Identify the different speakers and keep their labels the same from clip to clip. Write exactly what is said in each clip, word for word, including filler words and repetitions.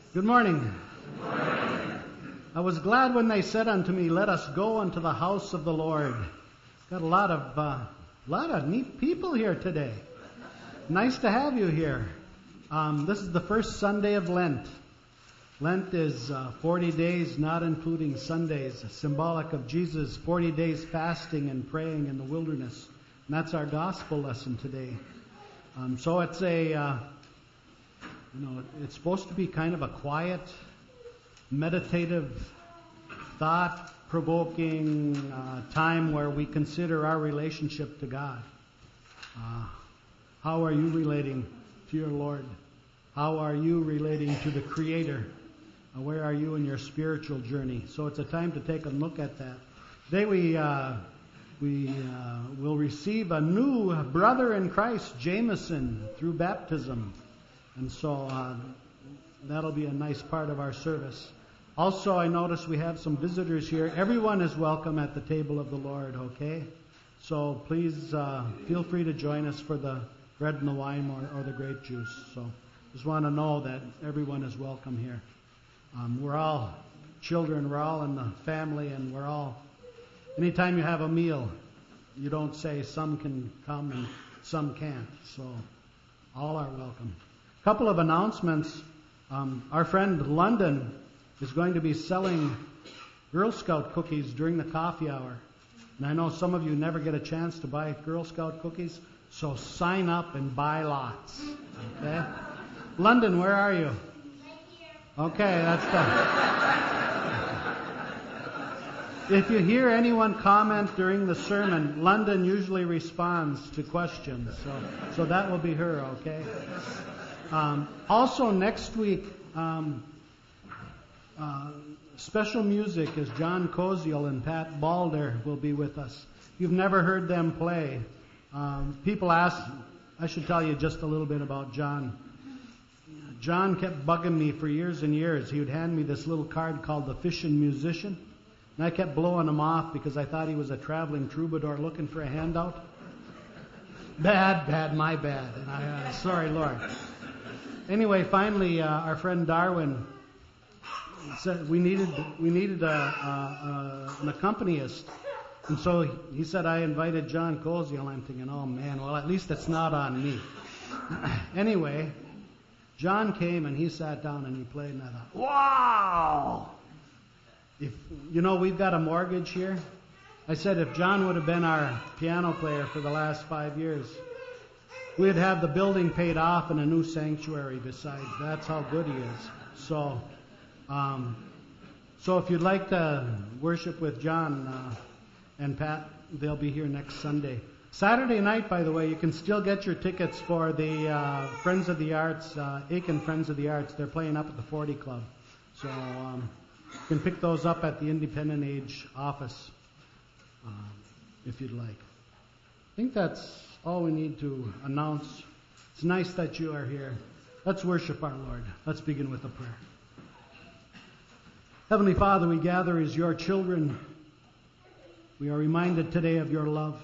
Speaker 1: Good morning. Good morning. I was glad when they said unto me, let us go unto the house of the Lord. Got a lot of uh, lot of neat people here today. Nice to have you here. Um, this is the first Sunday of Lent. Lent is uh, forty days, not including Sundays, symbolic of Jesus' forty days fasting and praying in the wilderness. And that's our gospel lesson today. Um, so it's a, uh, you know, it's supposed to be kind of a quiet, meditative, thought-provoking uh, time where we consider our relationship to God. Uh, how are you relating to your Lord? How are you relating to the Creator? Uh, where are you in your spiritual journey? So it's a time to take a look at that. Today we uh, we uh, will receive a new brother in Christ, Jameson, through baptism. And so uh, that'll be a nice part of our service. Also, I notice we have some visitors here. Everyone is welcome at the table of the Lord, okay? So please uh, feel free to join us for the bread and the wine or, or the grape juice. So just want to know that everyone is welcome here. Um, we're all children, we're all in the family, and we're all, anytime you have a meal, you don't say some can come and some can't. So all are welcome. A couple of announcements. Um, our friend London is going to be selling Girl Scout cookies during the coffee hour. And I know some of you never get a chance to buy Girl Scout cookies, so sign up and buy lots. Okay? London, where are you?
Speaker 2: Right here.
Speaker 1: Okay, that's done. If you hear anyone comment during the sermon, London usually responds to questions, so so that will be her, okay? Um, also, next week, um, uh, special music is John Koziel and Pat Balder will be with us. If you've never heard them play, um, people ask, I should tell you just a little bit about John. John kept bugging me for years and years. He would hand me this little card called the Fishin' Musician, and I kept blowing him off because I thought he was a traveling troubadour looking for a handout. Bad, bad, my bad. And I, uh, sorry, Lord. Anyway, finally, uh, our friend Darwin said we needed we needed a, a, a, an accompanist, and so he said I invited John Koziel. I'm thinking, oh man, well at least it's not on me. Anyway, John came and he sat down and he played, and I thought, wow! If you know we've got a mortgage here, I said if John would have been our piano player for the last five years. We'd have the building paid off and a new sanctuary besides. That's how good he is. So, um, so if you'd like to worship with John uh, and Pat, they'll be here next Sunday. Saturday night, by the way, you can still get your tickets for the uh, Friends of the Arts, uh, Aiken Friends of the Arts. They're playing up at the forty Club. So um, you can pick those up at the Independent Age office uh, if you'd like. I think that's all we need to announce. It's nice that you are here. Let's worship our Lord. Let's begin with a prayer. Heavenly Father, we gather as your children. We are reminded today of your love.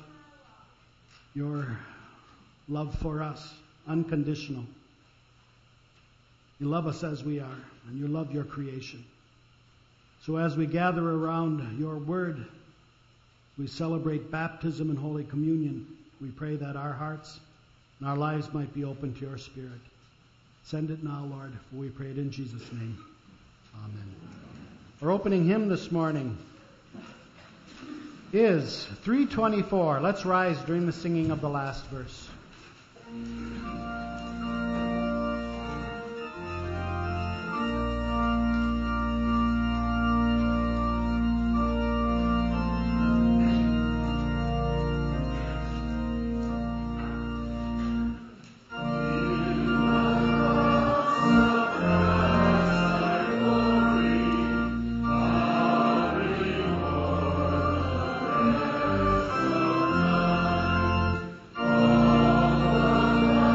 Speaker 1: Your love for us, unconditional. You love us as we are, and you love your creation. So as we gather around your word, we celebrate baptism and Holy Communion. We pray that our hearts and our lives might be open to your Spirit. Send it now, Lord, for we pray it in Jesus' name. Amen. Our opening hymn this morning is three twenty-four. Let's rise during the singing of the last verse.
Speaker 3: Oh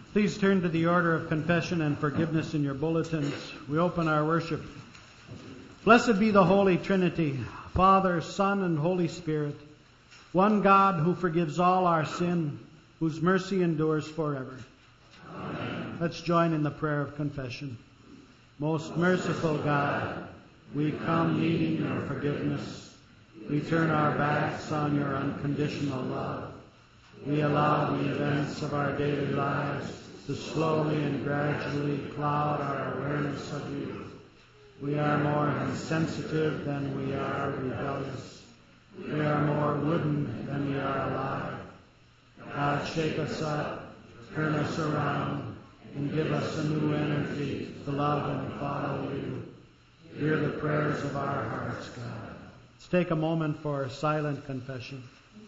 Speaker 1: Please turn to the order of confession and forgiveness in your bulletins. We open our worship. Blessed be the Holy Trinity, Father, Son, and Holy Spirit, one God who forgives all our sin, whose mercy endures forever. Amen. Let's join in the prayer of confession. Most merciful God, we come needing your forgiveness. We turn our backs on your unconditional love. We allow the events of our daily lives to slowly and gradually cloud our awareness of you. We are more insensitive than we are rebellious. We are more wooden than we are alive. God, shake us up, turn us around, and give us a new energy to love and follow you. Hear the prayers of our hearts, God. Let's take a moment for silent confession.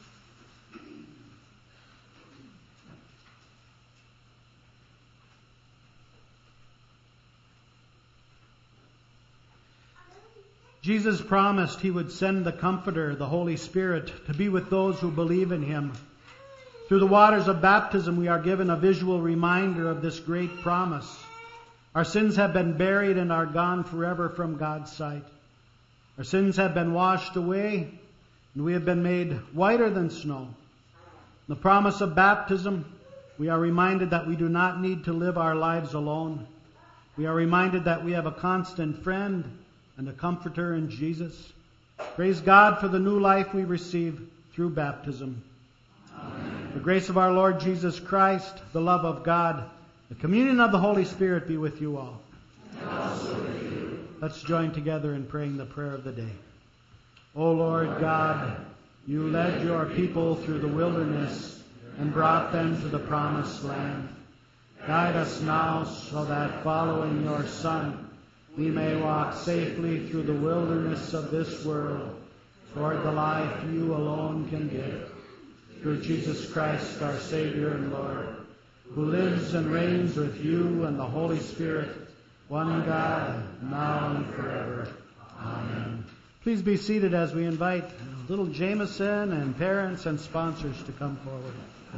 Speaker 1: Jesus promised he would send the Comforter, the Holy Spirit, to be with those who believe in him. Through the waters of baptism, we are given a visual reminder of this great promise. Our sins have been buried and are gone forever from God's sight. Our sins have been washed away, and we have been made whiter than snow. In the promise of baptism, we are reminded that we do not need to live our lives alone. We are reminded that we have a constant friend and a comforter in Jesus. Praise God for the new life we receive through baptism. Amen. The grace of our Lord Jesus Christ, the love of God, the communion of the Holy Spirit be with you all.
Speaker 2: And also with you.
Speaker 1: Let's join together in praying the prayer of the day. O Lord God, you led your people through the wilderness and brought them to the promised land. Guide us now so that following your Son, we may walk safely through the wilderness of this world toward the life you alone can give. Through Jesus Christ, our Savior and Lord, who lives and reigns with you and the Holy Spirit, one God, now and forever. Amen. Please be seated as we invite little Jameson and parents and sponsors to come forward.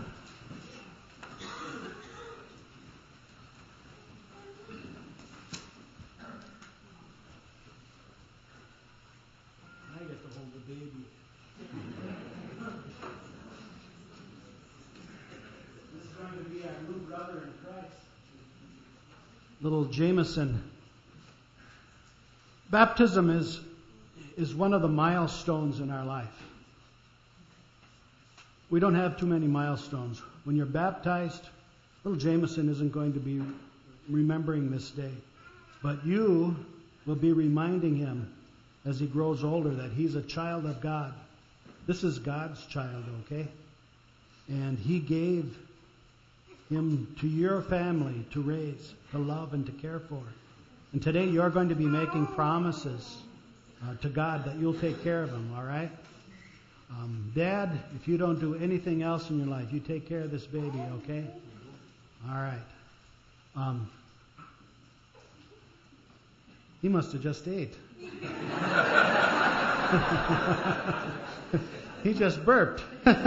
Speaker 1: Little Jameson. Baptism is, is one of the milestones in our life. We don't have too many milestones. When you're baptized, little Jameson isn't going to be remembering this day. But you will be reminding him as he grows older that he's a child of God. This is God's child, okay? And he gave him to your family to raise, to love, and to care for. And today you're going to be making promises uh, to God that you'll take care of him, all right? Um, Dad, if you don't do anything else in your life, you take care of this baby, okay? All right. Um, he must have just ate. He just burped.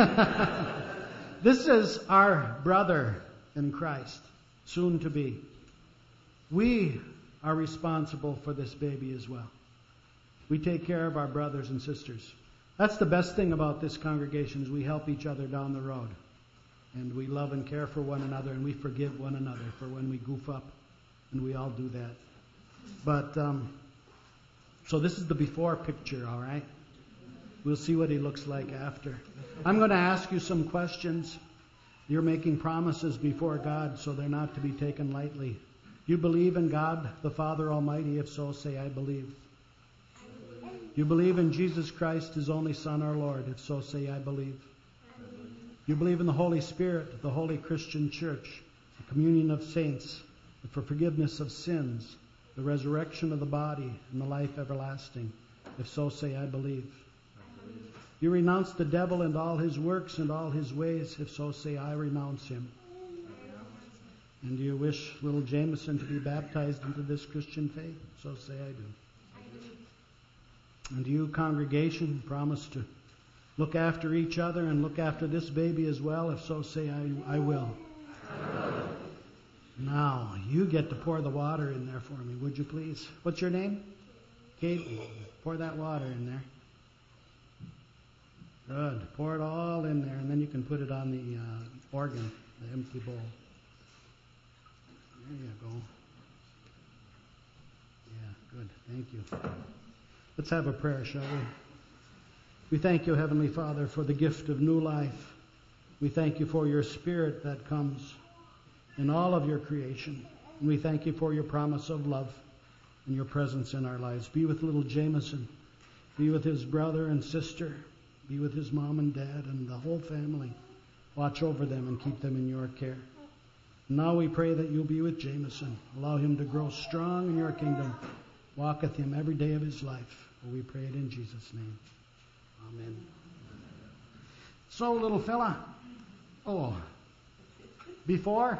Speaker 1: This is our brother in Christ, soon to be. We are responsible for this baby as well. We take care of our brothers and sisters. That's the best thing about this congregation is we help each other down the road. And we love and care for one another, and we forgive one another for when we goof up. And we all do that. But, um, so this is the before picture, all right? We'll see what he looks like after. I'm going to ask you some questions. You're making promises before God, so they're not to be taken lightly. You believe in God, the Father Almighty? If so, say, I believe. You believe in Jesus Christ, his only Son, our Lord? If so, say, I believe. You believe in the Holy Spirit, the Holy Christian Church, the communion of saints, for forgiveness of sins, the resurrection of the body, and the life everlasting? If so, say, I believe. You renounce the devil and all his works and all his ways? If so, say, I renounce him. And do you wish little Jameson to be baptized into this Christian faith? So say, I do. And do you, congregation, promise to look after each other and look after this baby as well? If so, say, I, I will. Now, you get to pour the water in there for me, would you please? What's your name? Kate? Pour that water in there. Good. Pour it all in there, and then you can put it on the uh, organ, the empty bowl. There you go. Yeah, good. Thank you. Let's have a prayer, shall we? We thank you, Heavenly Father, for the gift of new life. We thank you for your Spirit that comes in all of your creation. And we thank you for your promise of love and your presence in our lives. Be with little Jameson. Be with his brother and sister. Be with his mom and dad and the whole family. Watch over them and keep them in your care. Now we pray that you'll be with Jameson. Allow him to grow strong in your kingdom. Walk with him every day of his life. For we pray it in Jesus' name. Amen. So, little fella. Oh. Before?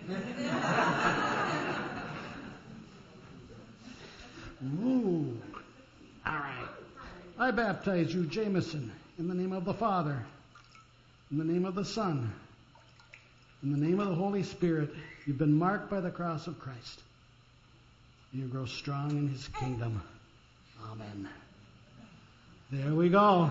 Speaker 1: Ooh. All right. I baptize you, Jameson, in the name of the Father, in the name of the Son, in the name of the Holy Spirit. You've been marked by the cross of Christ. You grow strong in his kingdom. Amen. There we go.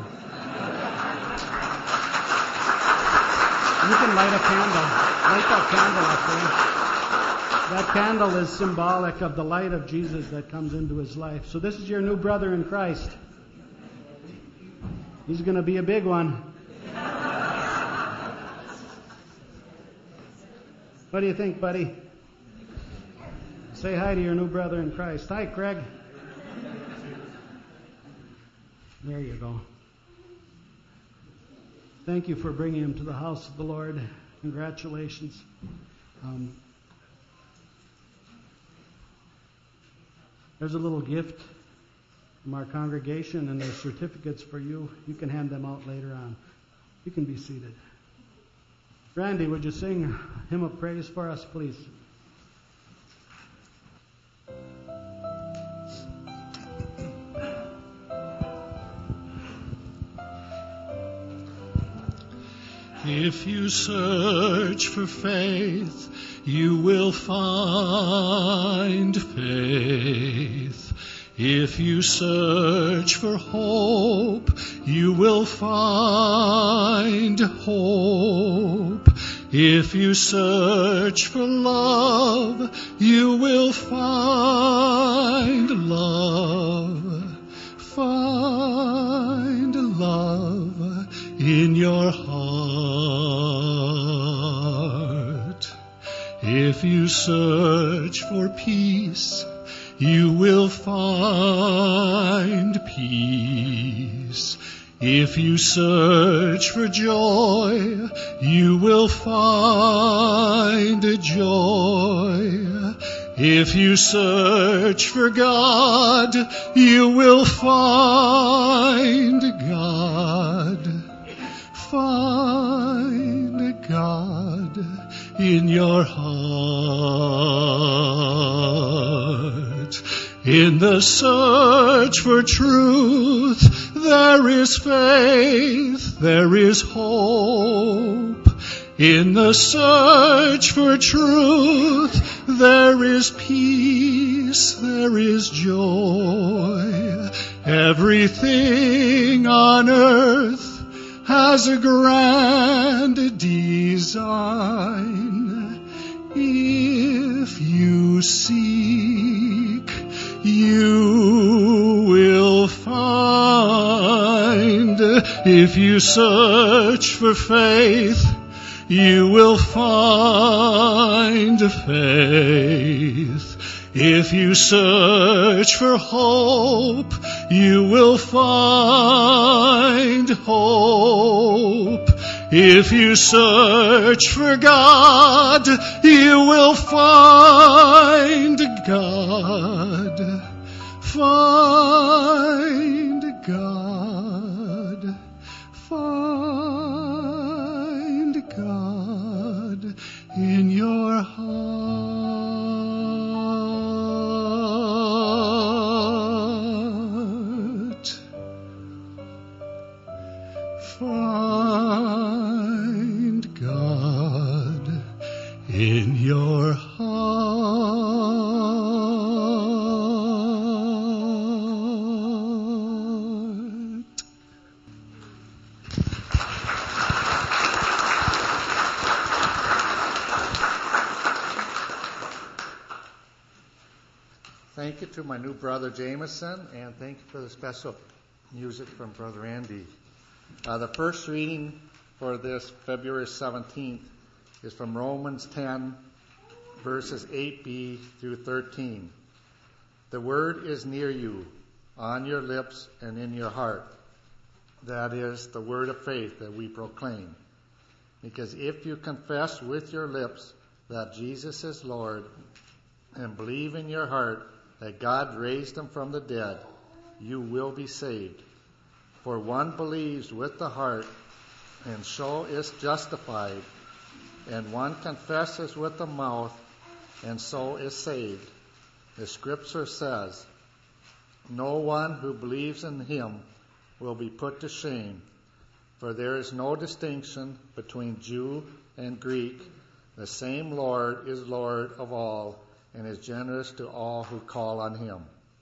Speaker 1: You can light a candle. Light that candle up there. That candle is symbolic of the light of Jesus that comes into his life. So this is your new brother in Christ. He's going to be a big one. What do you think, buddy? Say hi to your new brother in Christ. Hi, Craig. There you go. Thank you for bringing him to the house of the Lord. Congratulations. Um, there's a little gift from our congregation, and there's certificates for you. You can hand them out later on. You can be seated. Randy, would you sing a hymn of praise for us, please?
Speaker 3: If you search for faith, you will find faith. If you search for hope, you will find hope. If you search for love, you will find love. Find love in your heart. If you search for peace, you will find peace. If you search for joy, you will find joy. If you search for God, you will find God. Find God in your heart. In the search for truth, there is faith, there is hope. In the search for truth, there is peace, there is joy. Everything on earth has a grand design. If you seek, you will find. If you search for faith, you will find faith. If you search for hope, you will find hope. If you search for God, you will find God. Find God. Find God in your heart. Find God in your heart.
Speaker 4: thank you to my new brother Jameson, and thank you for the special music from Brother Andy. Uh, the first reading for this February seventeenth is from Romans ten, verses eight b through thirteen. The word is near you, on your lips and in your heart. That is the word of faith that we proclaim. Because if you confess with your lips that Jesus is Lord, and believe in your heart that God raised him from the dead, you will be saved. For one believes with the heart, and so is justified, and one confesses with the mouth, and so is saved. The scripture says, no one who believes in him will be put to shame, for there is no distinction between Jew and Greek. The same Lord is Lord of all, and is generous to all who call on him.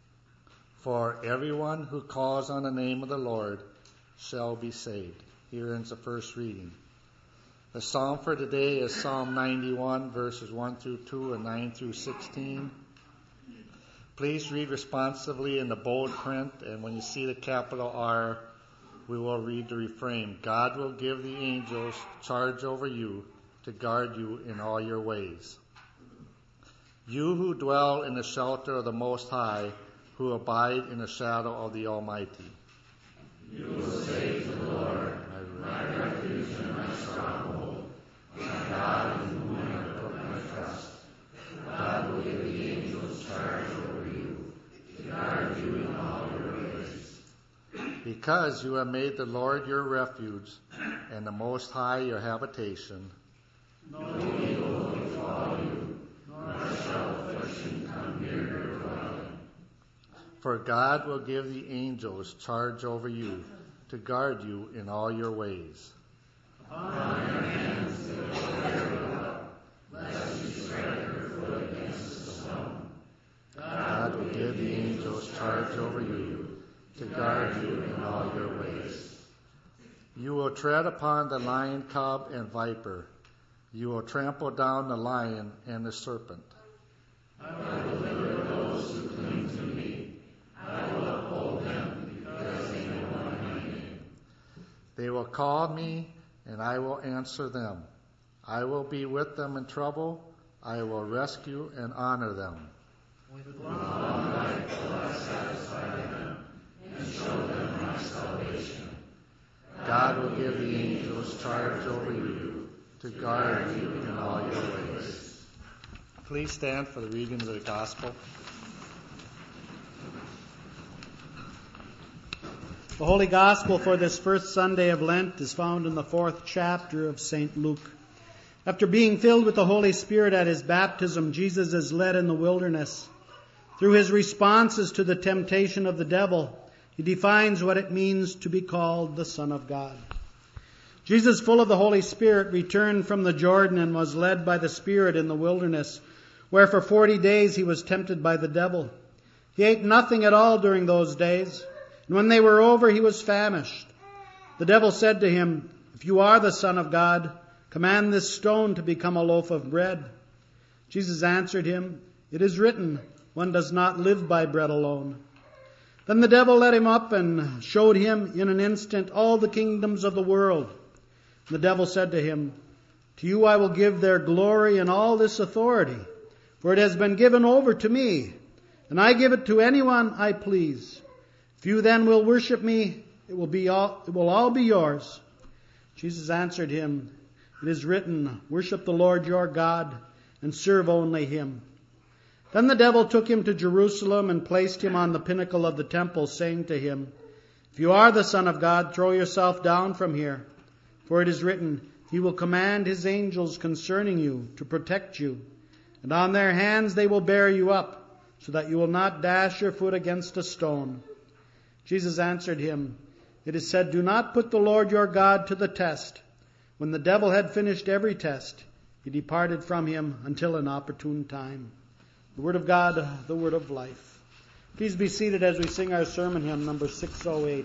Speaker 4: For everyone who calls on the name of the Lord shall be saved. Here ends the first reading. The psalm for today is Psalm ninety-one, verses one through two and nine through sixteen. Please read responsively in the bold print, and when you see the capital R, we will read the refrain. God will give the angels charge over you to guard you in all your ways. You who dwell in the shelter of the Most High, who abide in the shadow of the Almighty.
Speaker 2: You will say to the Lord, my refuge and my stronghold, my God in whom I put my trust. God will give the angels charge over you, to guard you in all your ways.
Speaker 4: Because you have made the Lord your refuge, and the Most High your habitation.
Speaker 2: No evil will befall you, nor shall affliction come near your dwelling.
Speaker 4: For God will give the angels charge over you, to guard you in all your ways.
Speaker 2: Upon your hands they will bear you up, lest you strike your foot against a stone.
Speaker 4: God will give the angels charge over you, to guard you in all your ways. You will tread upon the lion cub and viper. You will trample down the lion and the serpent.
Speaker 2: I will deliver those who cling to me. I will uphold them because they know my name.
Speaker 4: They will call me, and I will answer them. I will be with them in trouble. I will rescue and honor them.
Speaker 2: With long life will I satisfy them and show them my salvation.
Speaker 4: God will give the angels charge over you, to guard you in all your ways. Please stand for the reading of the gospel.
Speaker 1: The Holy Gospel for this first Sunday of Lent is found in the fourth chapter of Saint Luke. After being filled with the Holy Spirit at his baptism, Jesus is led in the wilderness. Through his responses to the temptation of the devil, he defines what it means to be called the Son of God. Jesus, full of the Holy Spirit, returned from the Jordan and was led by the Spirit in the wilderness, where for forty days he was tempted by the devil. He ate nothing at all during those days, and when they were over, he was famished. The devil said to him, "If you are the Son of God, command this stone to become a loaf of bread." Jesus answered him, "It is written, one does not live by bread alone." Then the devil led him up and showed him in an instant all the kingdoms of the world. The devil said to him, "To you I will give their glory and all this authority, for it has been given over to me, and I give it to anyone I please. If you then will worship me, it will be all, it will all be yours." Jesus answered him, "It is written, worship the Lord your God and serve only him." Then the devil took him to Jerusalem and placed him on the pinnacle of the temple, saying to him, "If you are the Son of God, throw yourself down from here. For it is written, he will command his angels concerning you to protect you, and on their hands they will bear you up, so that you will not dash your foot against a stone." Jesus answered him, "It is said, do not put the Lord your God to the test." When the devil had finished every test, he departed from him until an opportune time. The word of God, the word of life. Please be seated as we sing our sermon hymn, number six oh eight.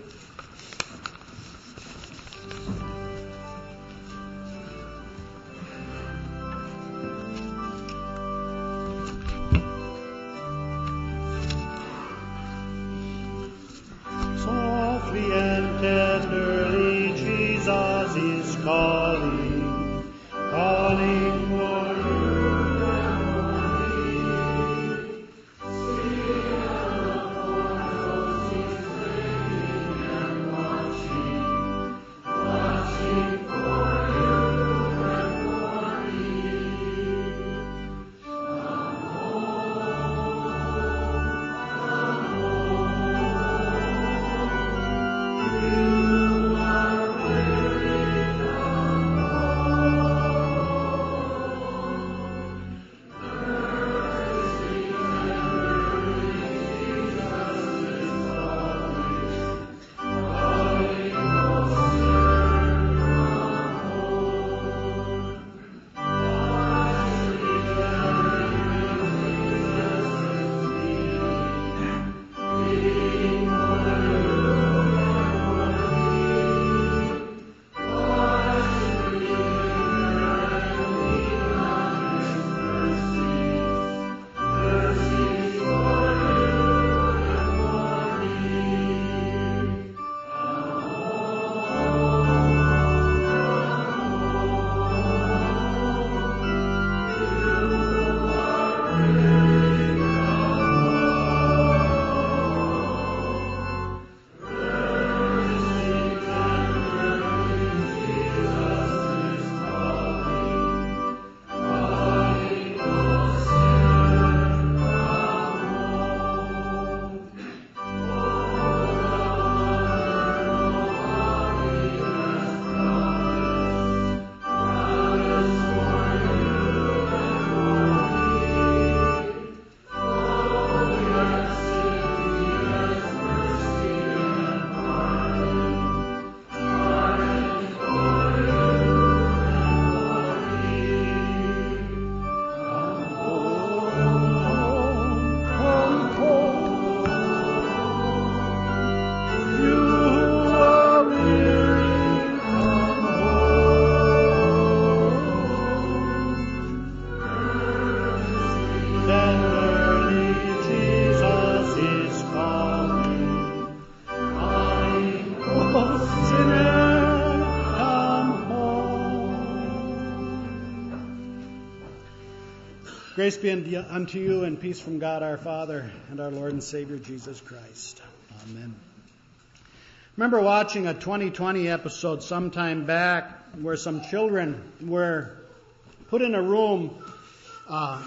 Speaker 1: Grace be unto you and peace from God our Father and our Lord and Savior Jesus Christ. Amen. Remember watching a twenty twenty episode sometime back where some children were put in a room uh,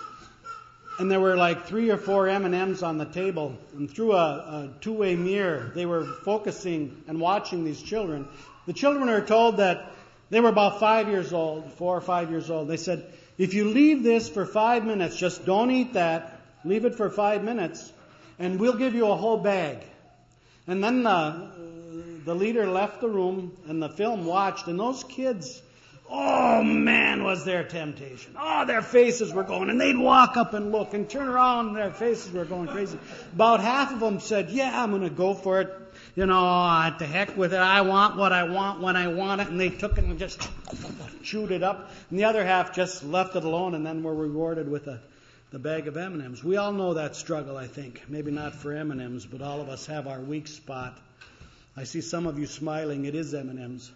Speaker 1: and there were like three or four M and M's on the table, and through a, a two-way mirror they were focusing and watching these children. The children are told that they were about five years old, four or five years old. They said, if you leave this for five minutes, just don't eat that, leave it for five minutes, and we'll give you a whole bag. And then the, the leader left the room, and the film watched, and those kids, oh man, was their temptation. Oh, their faces were going, and they'd walk up and look, and turn around, and their faces were going crazy. About half of them said, yeah, I'm going to go for it. You know, to heck with it. I want what I want when I want it. And they took it and just chewed it up. And the other half just left it alone and then were rewarded with a, the bag of M and M's. We all know that struggle, I think. Maybe not for M and M's, but all of us have our weak spot. I see some of you smiling. It is M and M's.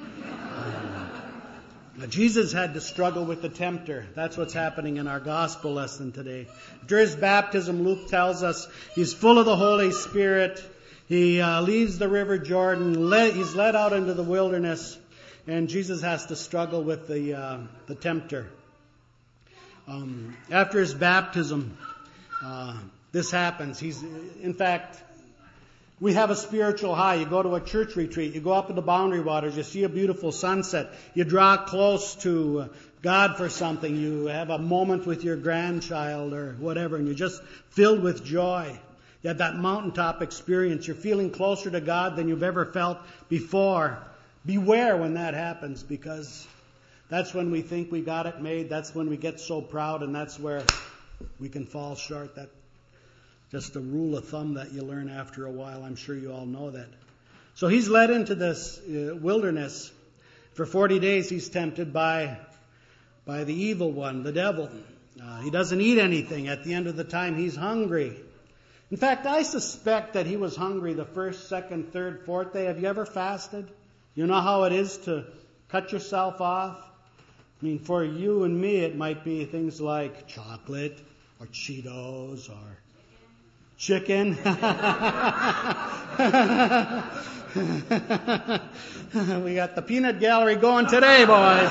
Speaker 1: Um, Jesus had to struggle with the tempter. That's what's happening in our gospel lesson today. After his baptism, Luke tells us he's full of the Holy Spirit. He uh, leaves the river Jordan. Led, he's led out into the wilderness, and Jesus has to struggle with the uh, the tempter. Um, after his baptism, uh, this happens. He's, in fact, we have a spiritual high. You go to a church retreat. You go up to the Boundary Waters. You see a beautiful sunset. You draw close to God for something. You have a moment with your grandchild or whatever, and you're just filled with joy. You have that mountaintop experience. You're feeling closer to God than you've ever felt before. Beware when that happens, because that's when we think we got it made. That's when we get so proud, and that's where we can fall short. That's just a rule of thumb that you learn after a while. I'm sure you all know that. So he's led into this uh, wilderness. For forty days he's tempted by, by the evil one, the devil. Uh, he doesn't eat anything. At the end of the time, he's hungry. In fact, I suspect that he was hungry the first, second, third, fourth day. Have you ever fasted? You know how it is to cut yourself off I mean, for you and me, it might be things like chocolate or Cheetos or chicken. We got the peanut gallery going today, boys.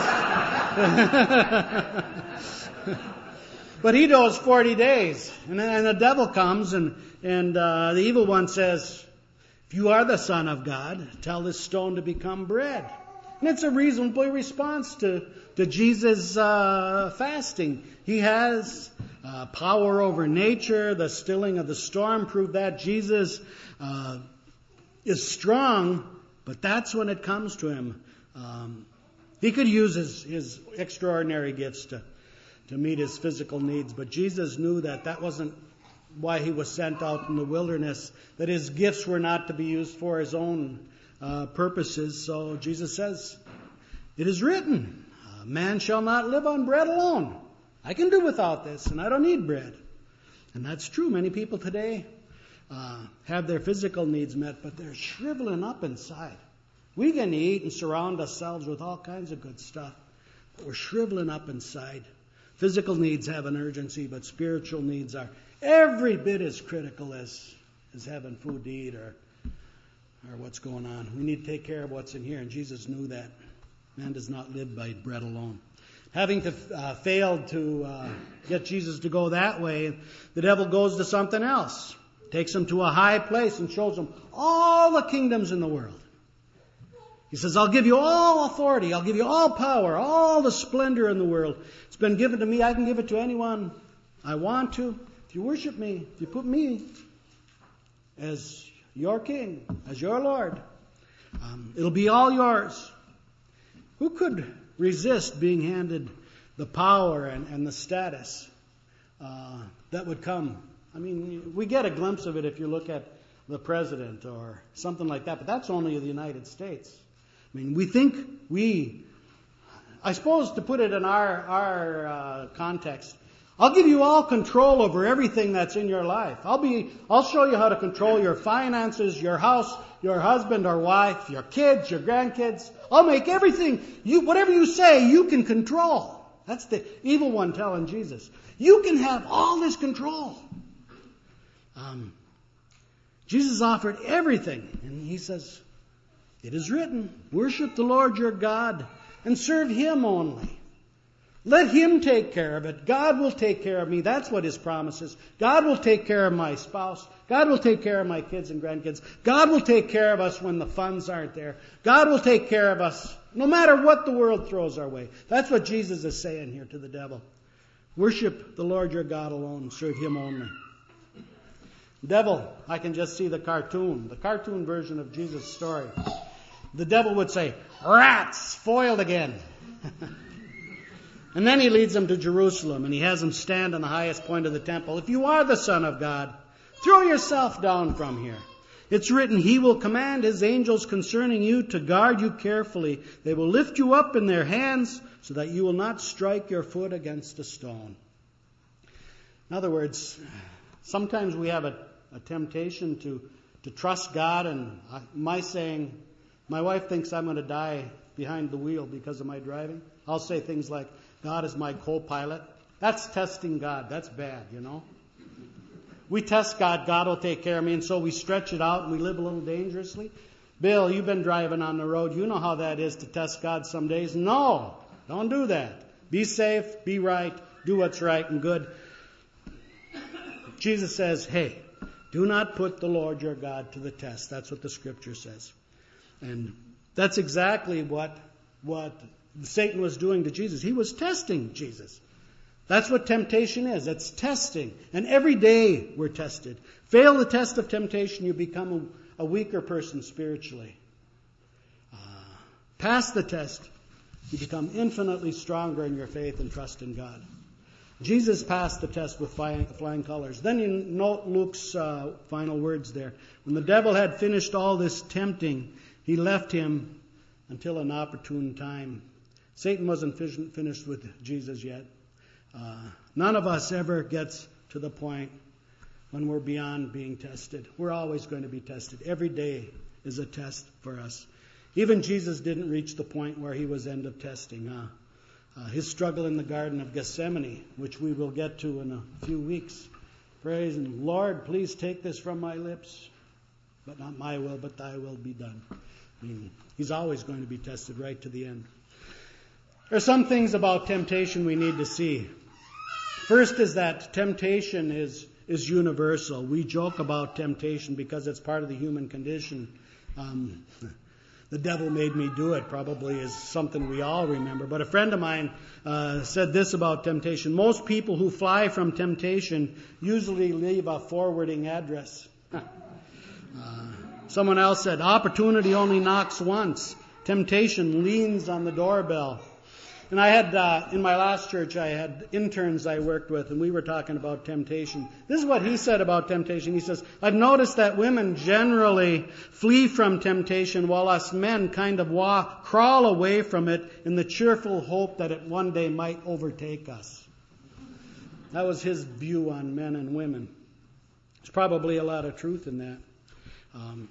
Speaker 1: But he does forty days. And then the devil comes and, and uh, the evil one says, if you are the Son of God, tell this stone to become bread. And it's a reasonable response to, to Jesus' uh, fasting. He has uh, power over nature. The stilling of the storm proved that. Jesus uh, is strong, but that's when it comes to him. Um, he could use his, his extraordinary gifts to, to meet his physical needs, but Jesus knew that that wasn't why he was sent out in the wilderness, that his gifts were not to be used for his own uh, purposes. So Jesus says, it is written, man shall not live on bread alone. I can do without this, and I don't need bread. And that's true. Many people today uh, have their physical needs met, but they're shriveling up inside. We can eat and surround ourselves with all kinds of good stuff, but we're shriveling up inside. Physical needs have an urgency, but spiritual needs are every bit as critical as, as having food to eat or, or what's going on. We need to take care of what's in here, and Jesus knew that. Man does not live by bread alone. Having to, uh, failed to uh, get Jesus to go that way, the devil goes to something else. Takes him to a high place and shows him all the kingdoms in the world. He says, I'll give you all authority. I'll give you all power, all the splendor in the world. It's been given to me. I can give it to anyone I want to. If you worship me, if you put me as your king, as your Lord, um, it'll be all yours. Who could resist being handed the power and, and the status uh, that would come? I mean, we get a glimpse of it if you look at the president or something like that, but that's only the United States. I mean, we think we, I suppose to put it in our, our uh, context, I'll give you all control over everything that's in your life. I'll be, I'll show you how to control your finances, your house, your husband or wife, your kids, your grandkids. I'll make everything, you, whatever you say, you can control. That's the evil one telling Jesus. You can have all this control. Um, Jesus offered everything, and he says, it is written, worship the Lord your God and serve him only. Let him take care of it. God will take care of me. That's what his promise is. God will take care of my spouse. God will take care of my kids and grandkids. God will take care of us when the funds aren't there. God will take care of us no matter what the world throws our way. That's what Jesus is saying here to the devil. Worship the Lord your God alone. Serve him only. Devil, I can just see the cartoon, the cartoon version of Jesus' story. The devil would say, rats, foiled again. And then he leads them to Jerusalem, and he has them stand on the highest point of the temple. If you are the Son of God, throw yourself down from here. It's written, he will command his angels concerning you to guard you carefully. They will lift you up in their hands so that you will not strike your foot against a stone. In other words, sometimes we have a, a temptation to, to trust God, and I, my saying, my wife thinks I'm going to die behind the wheel because of my driving. I'll say things like, God is my co-pilot. That's testing God. That's bad, you know. We test God, God will take care of me, and so we stretch it out and we live a little dangerously. Bill, you've been driving on the road. You know how that is to test God some days. No, don't do that. Be safe, be right, do what's right and good. Jesus says, hey, do not put the Lord your God to the test. That's what the scripture says. And that's exactly what what Satan was doing to Jesus. He was testing Jesus. That's what temptation is. It's testing. And every day we're tested. Fail the test of temptation, you become a, a weaker person spiritually. Uh, pass the test, you become infinitely stronger in your faith and trust in God. Jesus passed the test with flying, flying colors. Then you note Luke's uh, final words there. When the devil had finished all this tempting, he left him until an opportune time. Satan wasn't finished with Jesus yet. Uh, none of us ever gets to the point when we're beyond being tested. We're always going to be tested. Every day is a test for us. Even Jesus didn't reach the point where he was end of testing. Huh? uh, his struggle in the Garden of Gethsemane, which we will get to in a few weeks. Praise and Lord, please take this from my lips, but not my will, but thy will be done. I mean, he's always going to be tested right to the end. There are some things about temptation we need to see. First is that temptation is, is universal. We joke about temptation because it's part of the human condition. Um, the devil made me do it probably is something we all remember. But a friend of mine uh, said this about temptation. Most people who fly from temptation usually leave a forwarding address. uh, someone else said, opportunity only knocks once. Temptation leans on the doorbell. And I had, uh, in my last church, I had interns I worked with, and we were talking about temptation. This is what he said about temptation. He says, I've noticed that women generally flee from temptation while us men kind of walk, crawl away from it in the cheerful hope that it one day might overtake us. That was his view on men and women. There's probably a lot of truth in that. Um,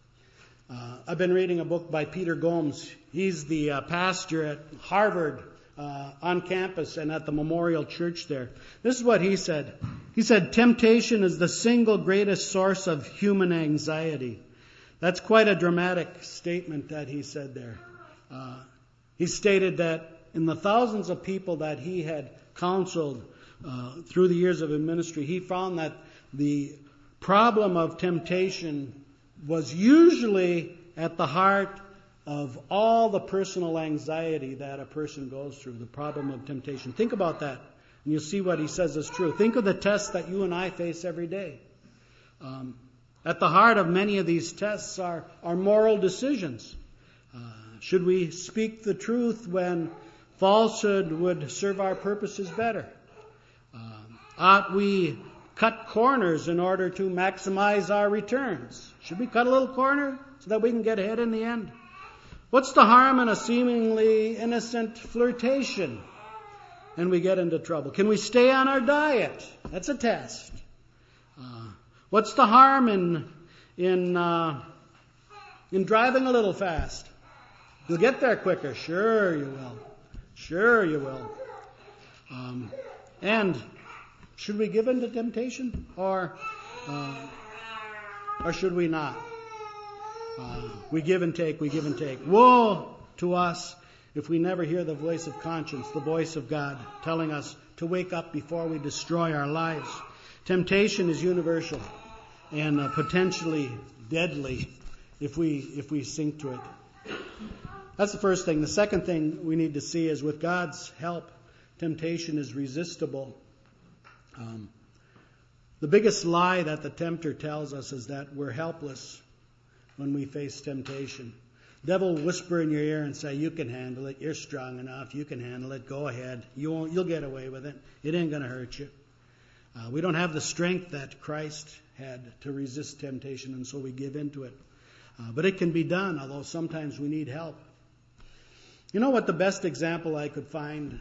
Speaker 1: uh, I've been reading a book by Peter Gomes. He's the uh, pastor at Harvard uh, on campus and at the Memorial Church there. This is what he said. He said, temptation is the single greatest source of human anxiety. That's quite a dramatic statement that he said there. Uh, he stated that in the thousands of people that he had counseled uh, through the years of his ministry, he found that the problem of temptation was usually at the heart of all the personal anxiety that a person goes through, the problem of temptation. Think about that, and you'll see what he says is true. Think of the tests that you and I face every day. Um, at the heart of many of these tests are, are moral decisions. Uh, should we speak the truth when falsehood would serve our purposes better? Uh, ought we cut corners in order to maximize our returns? Should we cut a little corner so that we can get ahead in the end? What's the harm in a seemingly innocent flirtation? And we get into trouble. Can we stay on our diet? That's a test. Uh, what's the harm in in uh, in driving a little fast? You'll get there quicker. Sure you will. Sure you will. Um, and should we give in to temptation, or uh, or should we not? Uh, we give and take, we give and take. Woe to us if we never hear the voice of conscience, the voice of God, telling us to wake up before we destroy our lives. Temptation is universal and uh, potentially deadly if we if we sink to it. That's the first thing. The second thing we need to see is with God's help, temptation is resistible. Um, the biggest lie that the tempter tells us is that we're helpless when we face temptation. The devil will whisper in your ear and say, you can handle it. You're strong enough. You can handle it. Go ahead. You won't, you'll get away with it. It ain't going to hurt you. Uh, we don't have the strength that Christ had to resist temptation, and so we give into it. Uh, but it can be done, although sometimes we need help. You know what the best example I could find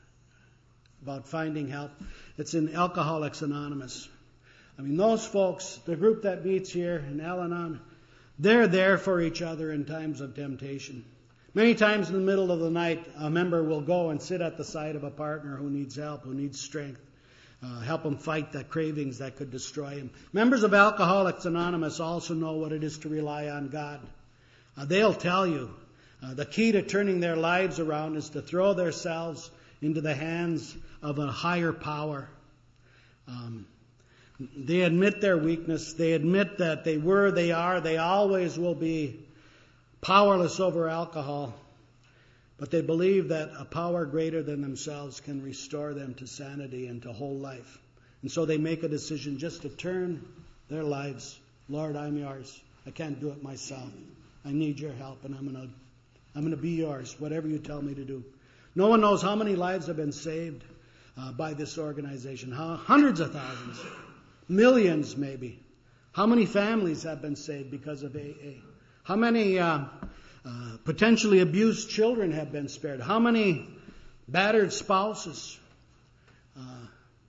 Speaker 1: about finding help? It's in Alcoholics Anonymous. I mean, those folks, the group that meets here in Al-Anon, they're there for each other in times of temptation. Many times in the middle of the night, a member will go and sit at the side of a partner who needs help, who needs strength, uh, help him fight the cravings that could destroy him. Members of Alcoholics Anonymous also know what it is to rely on God. Uh, they'll tell you uh, the key to turning their lives around is to throw themselves into the hands of a higher power. Um, They admit their weakness. They admit that they were, they are, they always will be powerless over alcohol. But they believe that a power greater than themselves can restore them to sanity and to whole life. And so they make a decision just to turn their lives. Lord, I'm yours. I can't do it myself. I need your help, and I'm going to I'm going to be yours, whatever you tell me to do. No one knows how many lives have been saved uh, by this organization. How, hundreds of thousands. Millions, maybe. How many families have been saved because of A A? How many uh, uh, potentially abused children have been spared? How many battered spouses? Uh,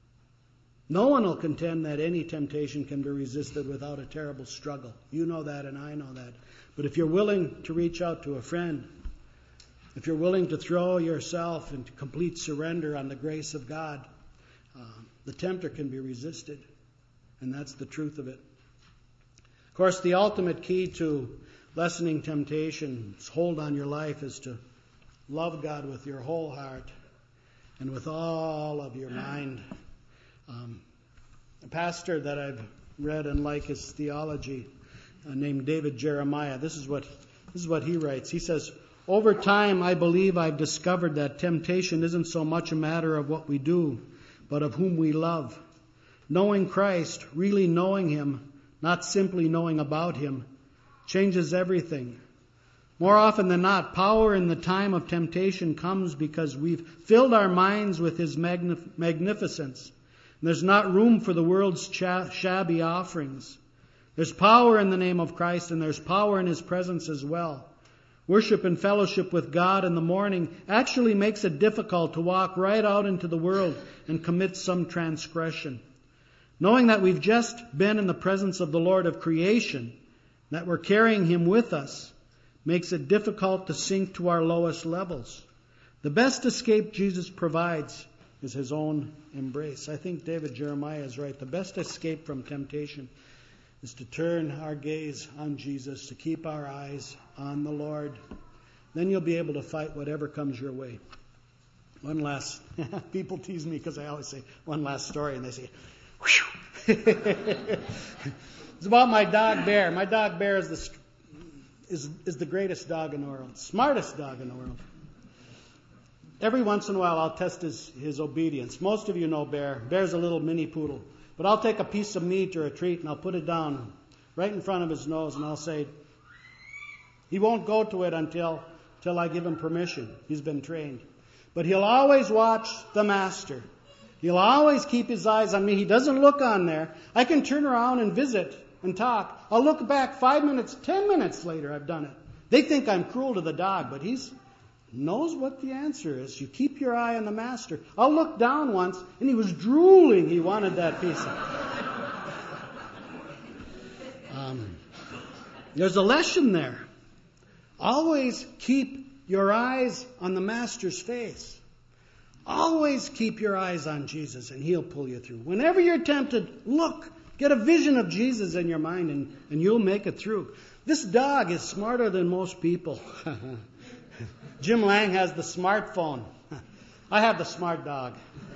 Speaker 1: no one will contend that any temptation can be resisted without a terrible struggle. You know that, and I know that. But if you're willing to reach out to a friend, if you're willing to throw yourself into complete surrender on the grace of God, uh, the tempter can be resisted. And that's the truth of it. Of course, the ultimate key to lessening temptation's hold on your life is to love God with your whole heart and with all of your mind. Um, a pastor that I've read and like his theology, uh, named David Jeremiah, this is what this is what he writes. He says, "Over time, I believe I've discovered that temptation isn't so much a matter of what we do, but of whom we love. Knowing Christ, really knowing Him, not simply knowing about Him, changes everything. More often than not, power in the time of temptation comes because we've filled our minds with His magnif- magnificence. And there's not room for the world's cha- shabby offerings. There's power in the name of Christ, and there's power in His presence as well. Worship and fellowship with God in the morning actually makes it difficult to walk right out into the world and commit some transgression. Knowing that we've just been in the presence of the Lord of creation, that we're carrying Him with us, makes it difficult to sink to our lowest levels. The best escape Jesus provides is His own embrace." I think David Jeremiah is right. The best escape from temptation is to turn our gaze on Jesus, to keep our eyes on the Lord. Then you'll be able to fight whatever comes your way. One last, people tease me because I always say one last story, and they say, whew. It's about my dog Bear. My dog Bear is the is is the greatest dog in the world, smartest dog in the world. Every once in a while, I'll test his his obedience. Most of you know Bear. Bear's a little mini poodle, but I'll take a piece of meat or a treat and I'll put it down right in front of his nose, and I'll say, he won't go to it until until I give him permission. He's been trained, but he'll always watch the master. He'll always keep his eyes on me. He doesn't look on there. I can turn around and visit and talk. I'll look back five minutes, ten minutes later, I've done it. They think I'm cruel to the dog, but he's knows what the answer is. You keep your eye on the master. I'll look down once, and he was drooling. He wanted that piece of. Um, there's a lesson there. Always keep your eyes on the master's face. Always keep your eyes on Jesus, and He'll pull you through. Whenever you're tempted, look. Get a vision of Jesus in your mind, and, and you'll make it through. This dog is smarter than most people. Jim Lang has the smartphone. I have the smart dog.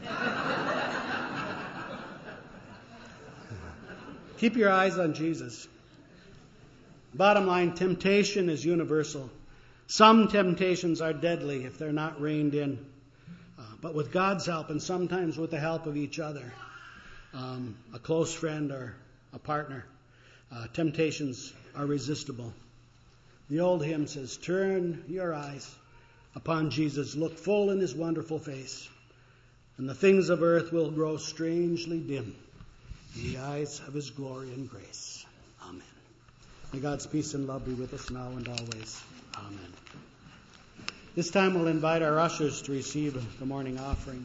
Speaker 1: Keep your eyes on Jesus. Bottom line, temptation is universal. Some temptations are deadly if they're not reined in. Uh, but with God's help, and sometimes with the help of each other, um, a close friend or a partner, uh, temptations are resistible. The old hymn says, "Turn your eyes upon Jesus, look full in His wonderful face, and the things of earth will grow strangely dim in the eyes of His glory and grace." Amen. May God's peace and love be with us now and always. Amen. This time we'll invite our ushers to receive the morning offering.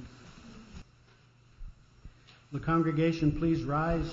Speaker 1: The congregation, please rise.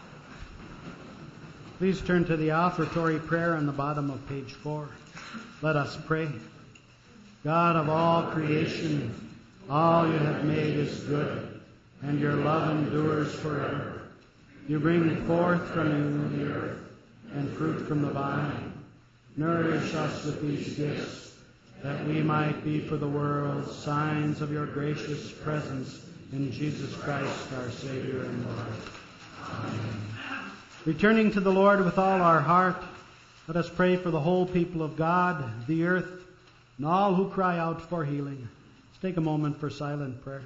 Speaker 1: Please turn to the offertory prayer on the bottom of page four. Let us pray. God of all creation, all you have made is good, and your love endures forever. You bring forth from you the earth and fruit from the vine. Nourish us with these gifts, that we might be for the world signs of your gracious presence in Jesus Christ, our Savior and Lord. Amen. Returning to the Lord with all our heart, let us pray for the whole people of God, the earth, and all who cry out for healing. Let's take a moment for silent prayer.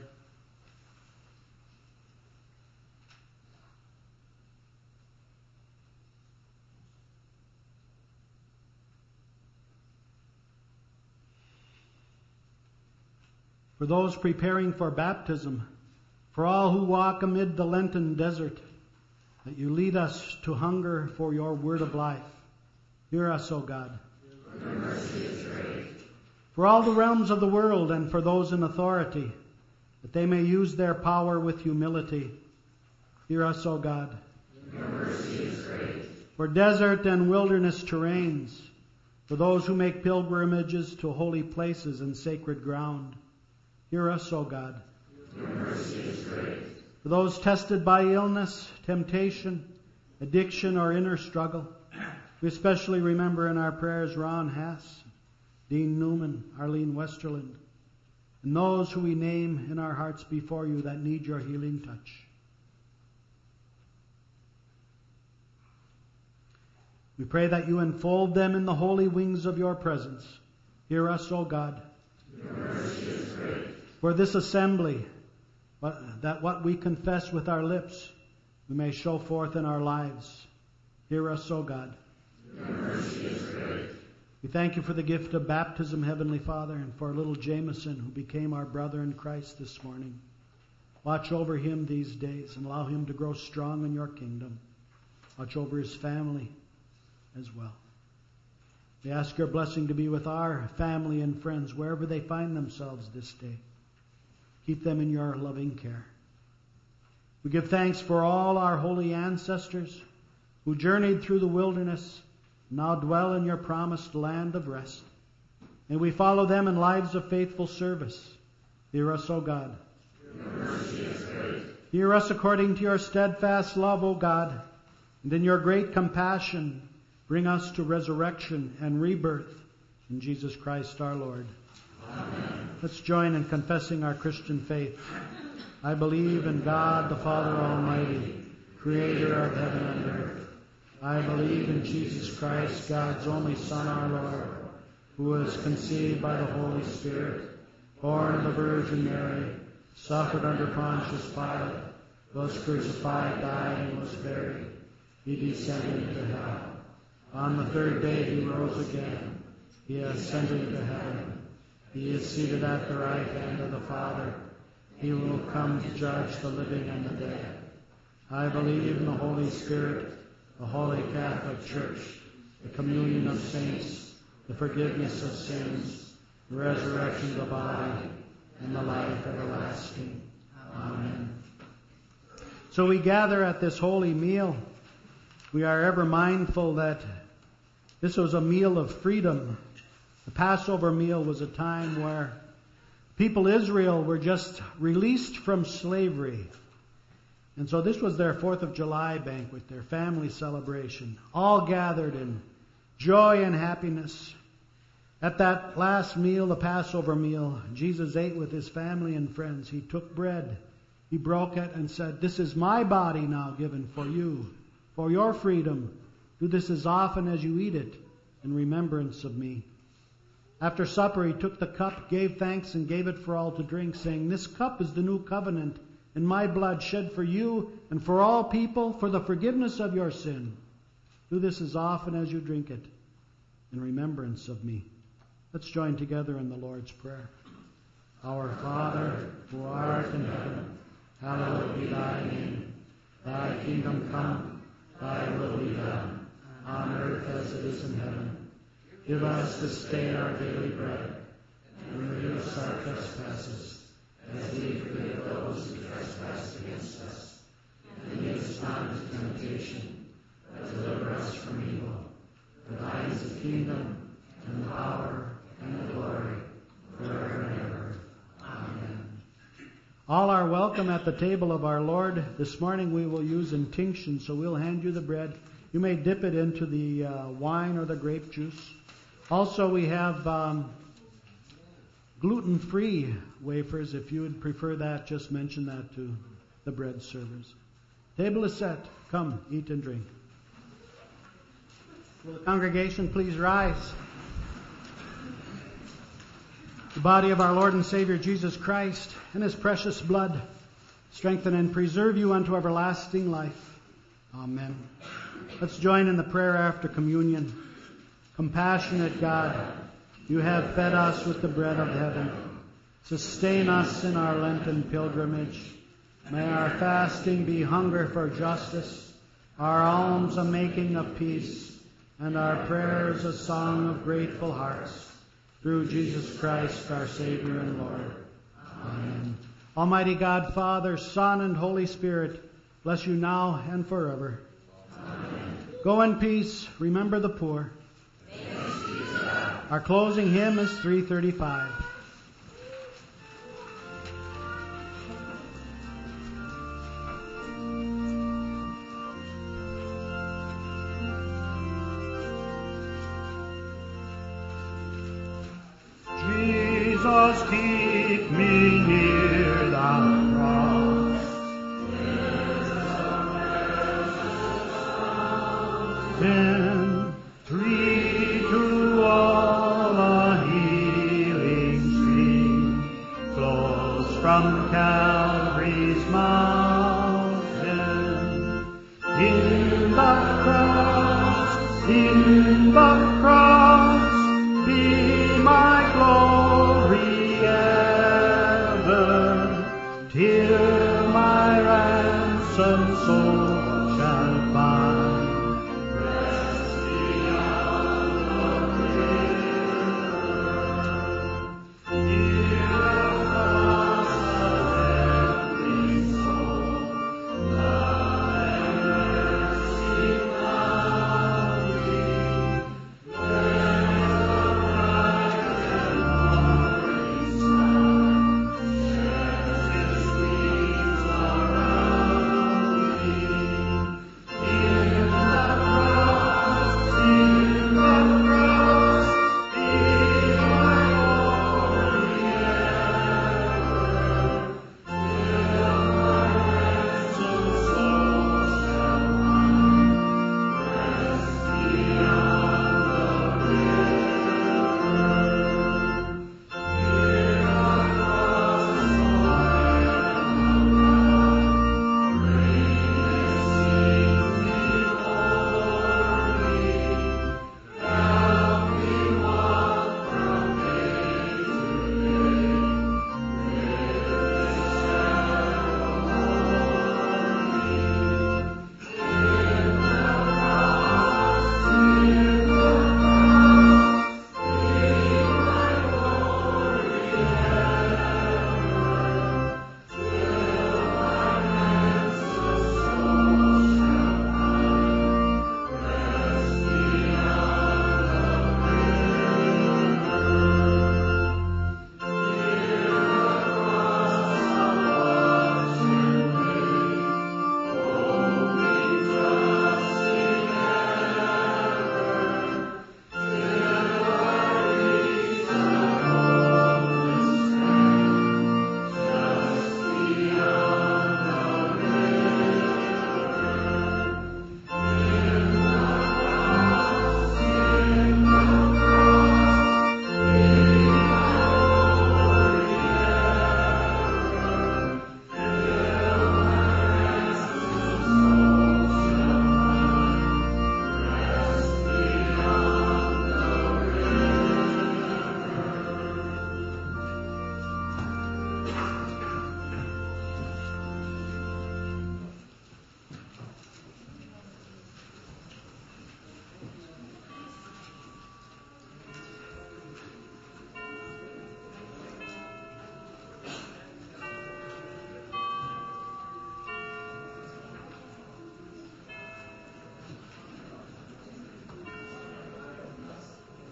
Speaker 1: For those preparing for baptism, for all who walk amid the Lenten desert, that you lead us to hunger for your word of life. Hear us, O God. Your mercy is great. For all the realms of the world and for those in authority, that they may use their power with humility. Hear us, O God. Your mercy is great. For desert and wilderness terrains, For those who make pilgrimages to holy places and sacred ground, hear us, O God.
Speaker 2: Your mercy is great.
Speaker 1: For those tested by illness, temptation, addiction, or inner struggle, we especially remember in our prayers Ron Hass, Dean Newman, Arlene Westerland, and those who we name in our hearts before you that need your healing touch. We pray that you enfold them in the holy wings of your presence. Hear us, O God.
Speaker 2: Your mercy is great.
Speaker 1: For this assembly, that what we confess with our lips, we may show forth in our lives. Hear us, O God.
Speaker 2: Your mercy is great.
Speaker 1: We thank you for the gift of baptism, Heavenly Father, and for little Jameson, who became our brother in Christ this morning. Watch over him these days and allow him to grow strong in your kingdom. Watch over his family as well. We ask your blessing to be with our family and friends wherever they find themselves this day. Keep them in your loving care. We give thanks for all our holy ancestors who journeyed through the wilderness, now dwell in your promised land of rest. May we follow them in lives of faithful service. Hear us, O God.
Speaker 2: Your mercy is great.
Speaker 1: Hear us according to your steadfast love, O God, and in your great compassion, bring us to resurrection and rebirth in Jesus Christ our Lord.
Speaker 2: Amen.
Speaker 1: Let's join in confessing our Christian faith. I believe in God the Father Almighty, creator of heaven and earth. I believe in Jesus Christ, God's only Son, our Lord, who was conceived by the Holy Spirit, born of the Virgin Mary, suffered under Pontius Pilate, was crucified, died, and was buried. He descended into hell. On the third day he rose again. He ascended into heaven. He is seated at the right hand of the Father. He will come to judge the living and the dead. I believe in the Holy Spirit, the Holy Catholic Church, the communion of saints, the forgiveness of sins, the resurrection of the body, and the life everlasting. Amen. So we gather at this holy meal. We are ever mindful that this was a meal of freedom. The Passover meal was a time where people Israel were just released from slavery. And so this was their fourth of July banquet, their family celebration, all gathered in joy and happiness. At that last meal, the Passover meal, Jesus ate with his family and friends. He took bread, he broke it and said, "This is my body now given for you, for your freedom. Do this as often as you eat it in remembrance of me." After supper, he took the cup, gave thanks, and gave it for all to drink, saying, "This cup is the new covenant in my blood, shed for you and for all people for the forgiveness of your sin. Do this as often as you drink it in remembrance of me." Let's join together in the Lord's Prayer. Our Father, who art in heaven, hallowed be thy name. Thy kingdom come, thy will be done, on earth as it is in heaven. Give us this day our daily bread, and forgive us our trespasses, as we forgive those who trespass against us. And lead us not into temptation, but deliver us from evil. For thine is the kingdom, and the power, and the glory, forever and ever. Amen. All are welcome at the table of our Lord. This morning we will use intinction, so we'll hand you the bread. You may dip it into the uh, wine or the grape juice. Also, we have um, gluten-free wafers. If you would prefer that, just mention that to the bread servers. Table is set. Come, eat and drink. Will the congregation please rise? The body of our Lord and Savior Jesus Christ and his precious blood strengthen and preserve you unto everlasting life. Amen. Let's join in the prayer after communion. Compassionate God, you have fed us with the bread of heaven. Sustain us in our Lenten pilgrimage. May our fasting be hunger for justice, our alms a making of peace, and our prayers a song of grateful hearts. Through Jesus Christ, our Savior and Lord. Amen. Almighty God, Father, Son, and Holy Spirit, bless you now and forever. Amen. Go in peace. Remember the poor.
Speaker 2: Thanks be to
Speaker 1: Our closing hymn is three thirty-five.
Speaker 3: Jesus, keep me near the cross. Then three to all a healing stream flows from Calvary's mountain. In the cross, in the cross, be my glory ever, till my ransomed soul shall